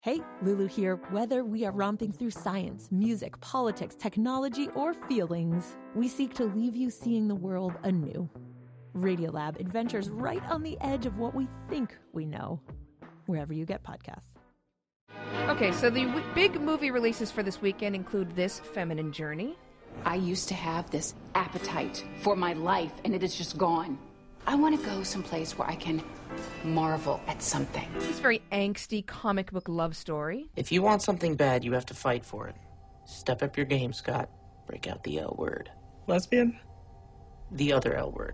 Hey, Lulu here. Whether we are romping through science, music, politics, technology, or feelings, we seek to leave you seeing the world anew. Radiolab adventures right on the edge of what we think we know, wherever you get podcasts. Okay, so the big movie releases for this weekend include this, Feminine Journey. I used to have this appetite for my life, and it is just gone. I want to go someplace where I can marvel at something. This very angsty comic book love story. If you want something bad, you have to fight for it. Step up your game, Scott. Break out the L word. Lesbian? The other L word.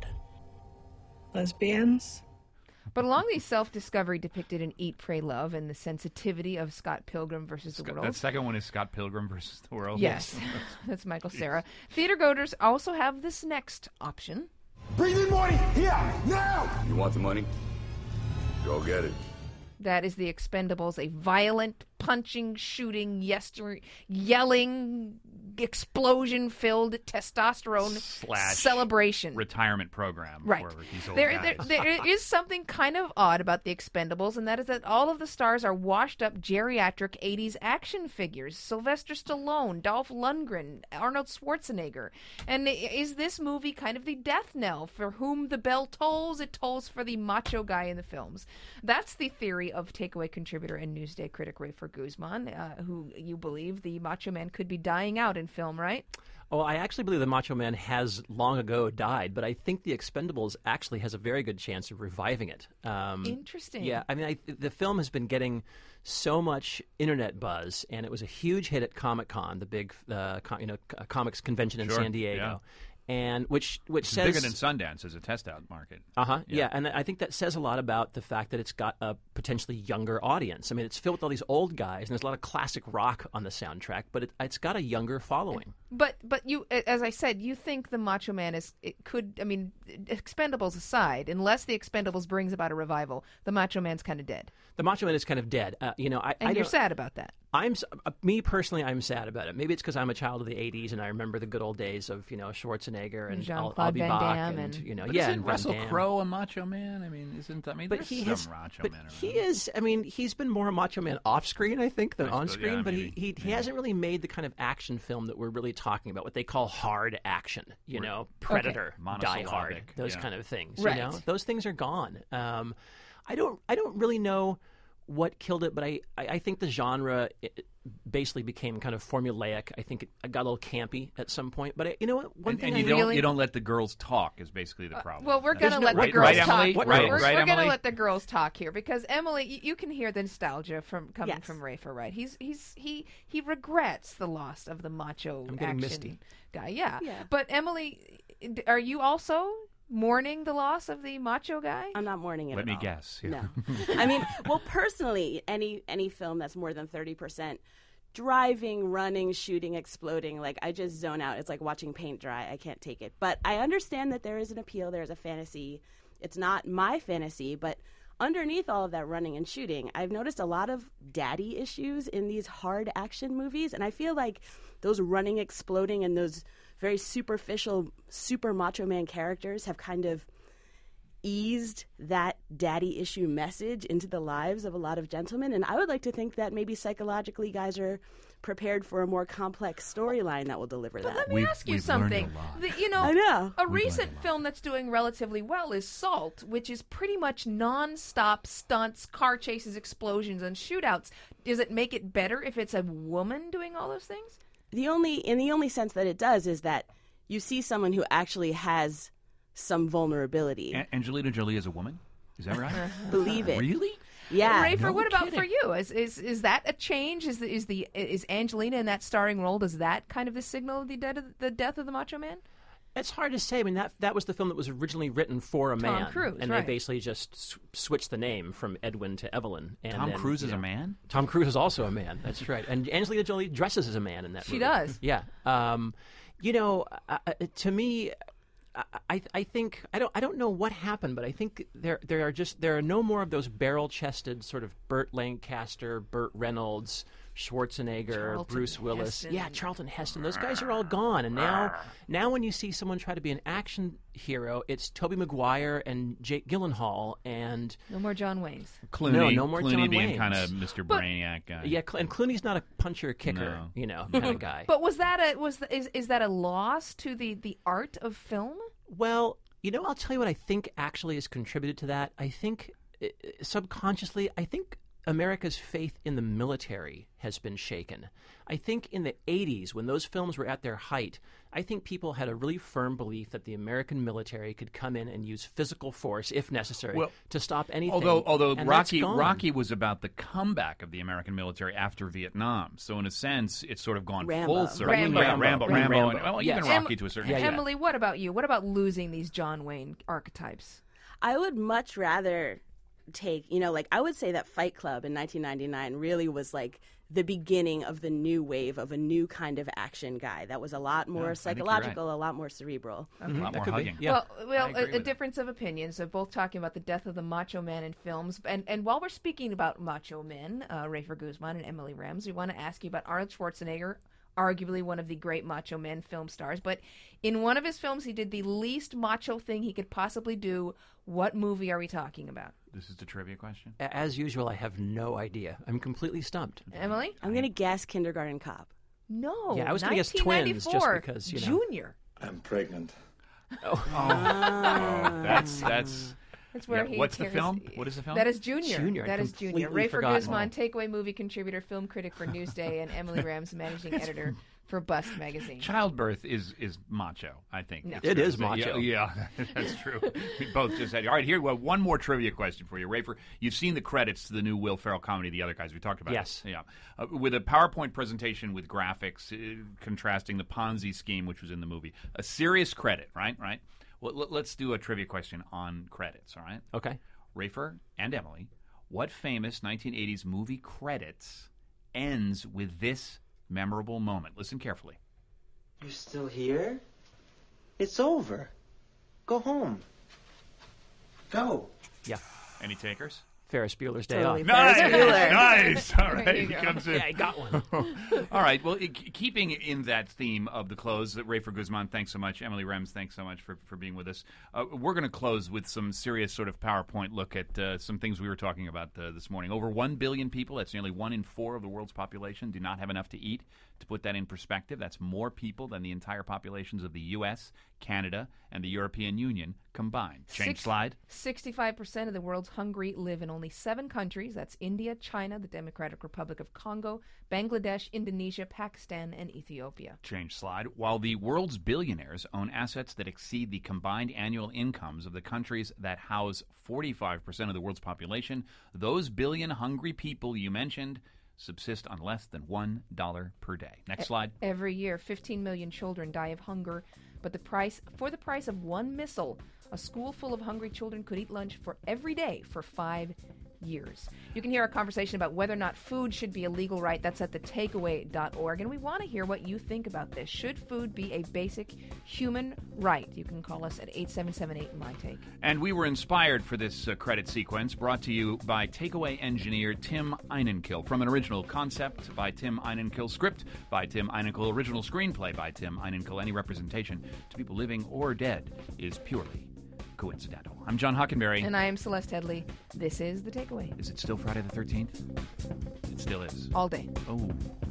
Lesbians? But along these self-discovery depicted in Eat, Pray, Love and the sensitivity of Scott Pilgrim versus the World. That second one is Scott Pilgrim versus the World? Yes, that's Michael Cera. Theater goers also have this next option. Bring me money! Here! Now! You want the money? Go get it. That is The Expendables, a violent, punching, shooting, yelling, explosion-filled testosterone celebration. Retirement program right. for these old guys. There is something kind of odd about The Expendables, and that is that all of the stars are washed-up geriatric 80s action figures. Sylvester Stallone, Dolph Lundgren, Arnold Schwarzenegger. And is this movie kind of the death knell? For whom the bell tolls, it tolls for the macho guy in the films. That's the theory of Takeaway contributor and Newsday critic Rafer Guzman, who you believe the Macho Man could be dying out in film, right? Oh, I actually believe the Macho Man has long ago died, but I think The Expendables actually has a very good chance of reviving it. Interesting. Yeah, I mean, the film has been getting so much internet buzz, and it was a huge hit at Comic-Con, the big comics convention in San Diego. Yeah. And which it's says bigger than Sundance as a test out market. Yeah, and I think that says a lot about the fact that it's got a potentially younger audience. I mean, it's filled with all these old guys, and there's a lot of classic rock on the soundtrack, but it's got a younger following. But you, as I said, you think the Macho Man Expendables aside, unless the Expendables brings about a revival, the Macho Man's kind of dead. The Macho Man is kind of dead. You're sad about that. Me personally, I'm sad about it. Maybe it's because I'm a child of the '80s and I remember the good old days of Schwarzenegger and Jean-Claude Van Damme and isn't Russell Crowe a Macho Man? I mean, but there's some Macho Man around. He is. I mean, he's been more a Macho Man off screen, I think, than on screen. But he hasn't really made the kind of action film that we're really talking about. What they call hard action. Predator, Die Hard, those kind of things. Right. Those things are gone. I don't really know what killed it, but I think the genre basically became kind of formulaic. I think it got a little campy at some point. But you know what? You don't let the girls talk is basically the problem. Well, we're going to let the girls talk. We're going to let the girls talk here because Emily, you can hear the nostalgia coming from Rafer, right? He regrets the loss of the macho action misty guy. Yeah. But Emily, are you also mourning the loss of the macho guy? I'm not mourning it Let at all. me guess. Yeah. No. I mean, well, personally, any film that's more than 30% driving, running, shooting, exploding, like I just zone out. It's like watching paint dry. I can't take it. But I understand that there is an appeal. There's a fantasy. It's not my fantasy, but underneath all of that running and shooting, I've noticed a lot of daddy issues in these hard action movies. And I feel like those running, exploding, and those very superficial, super Macho Man characters have kind of eased that daddy issue message into the lives of a lot of gentlemen. And I would like to think that maybe psychologically guys are prepared for a more complex storyline that will deliver that. Let me ask you something. I know. A recent film that's doing relatively well is Salt, which is pretty much non-stop stunts, car chases, explosions, and shootouts. Does it make it better if it's a woman doing all those things? The only sense that it does is that you see someone who actually has some vulnerability. Angelina Jolie is a woman? Is that right? Believe it. Really? Yeah. Rafer, what about for you? Is that a change? Is Angelina in that starring role? Does that kind of the signal of the death of the Macho Man? It's hard to say. I mean, that was the film that was originally written for a man. Tom Cruise, and they basically just switched the name from Edwin to Evelyn. And Tom Cruise is a man? Tom Cruise is also a man. That's right. And Angelina Jolie dresses as a man in that movie. She does. Yeah. To me, I think I don't know what happened, but I think there are no more of those barrel-chested sort of Burt Lancaster, Burt Reynolds Schwarzenegger, Charlton Bruce Willis. Heston. Yeah, Charlton Heston. Those guys are all gone. And now when you see someone try to be an action hero, it's Tobey Maguire and Jake Gyllenhaal and... No more John Waynes. Clooney. No more Clooney John being Waynes. kind of Mr. Brainiac guy. Yeah, and Clooney's not a puncher-kicker, kind of guy. But is that a loss to the art of film? Well, I'll tell you what I think actually has contributed to that. I think subconsciously, America's faith in the military has been shaken. I think in the 80s, when those films were at their height, I think people had a really firm belief that the American military could come in and use physical force, if necessary, to stop anything. Although Rocky was about the comeback of the American military after Vietnam. So in a sense, it's sort of gone full circle. Rambo. And, even Rocky to a certain extent. Emily, what about you? What about losing these John Wayne archetypes? I would much rather take, I would say that Fight Club in 1999 really was like the beginning of the new wave of a new kind of action guy that was a lot more psychological, a lot more cerebral. Okay. A lot more hugging. Yeah. Well, a difference of opinion. So both talking about the death of the Macho Man in films. And while we're speaking about Macho Men, Rafer Guzman and Emily Rems, we want to ask you about Arnold Schwarzenegger, arguably one of the great Macho Men film stars. But in one of his films, he did the least macho thing he could possibly do. What movie are we talking about? This is the trivia question. As usual, I have no idea. I'm completely stumped. Emily? I'm going to guess Kindergarten Cop. No. Yeah, I was going to guess Twins just because, Junior. I'm pregnant. That's where he what's the film? What is the film? That is Junior. That is Junior. Rafer Guzman, takeaway movie contributor, film critic for Newsday, and Emily Rams, managing editor for Bust magazine. Childbirth is macho, I think. No. It is macho. Yeah, that's true. We both just had. All right, here, one more trivia question for you, Rafer. You've seen the credits to the new Will Ferrell comedy, The Other Guys. We talked about Yes. it. Yeah. With a PowerPoint presentation with graphics contrasting the Ponzi scheme, which was in the movie. A serious credit, right? Right. Well, let's do a trivia question on credits, all right? Okay. Rafer and Emily, what famous 1980s movie credits ends with this memorable moment? Listen carefully. You're still here? It's over. Go home. Go. Yeah. Any takers? Ferris Bueller's Day Totally. Off. Nice. All right, he go. comes in. Yeah, I got one. All right. Well, keeping in that theme of the close, Rafer Guzman, thanks so much. Emily Rems, thanks so much for being with us. We're going to close with some serious sort of PowerPoint look at some things we were talking about this morning. Over 1 billion people, that's nearly 1 in 4 of the world's population, do not have enough to eat. To put that in perspective, that's more people than the entire populations of the U.S., Canada, and the European Union combined. Change slide. 65% of the world's hungry live in only 7 countries. That's India, China, the Democratic Republic of Congo, Bangladesh, Indonesia, Pakistan, and Ethiopia. Change slide. While the world's billionaires own assets that exceed the combined annual incomes of the countries that house 45% of the world's population, those billion hungry people you mentioned subsist on less than $1 per day. Next slide. Every year, 15 million children die of hunger, but the price of one missile, a school full of hungry children could eat lunch for every day for 5 years. You can hear a conversation about whether or not food should be a legal right. That's at thetakeaway.org. And we want to hear what you think about this. Should food be a basic human right? You can call us at 8778-MY-TAKE. And we were inspired for this credit sequence, brought to you by takeaway engineer Tim Einenkill. From an original concept by Tim Einenkill, script by Tim Einenkill, original screenplay by Tim Einenkill. Any representation to people living or dead is purely coincidental. I'm John Hockenberry. And I am Celeste Headley. This is The Takeaway. Is it still Friday the 13th? It still is. All day. Oh.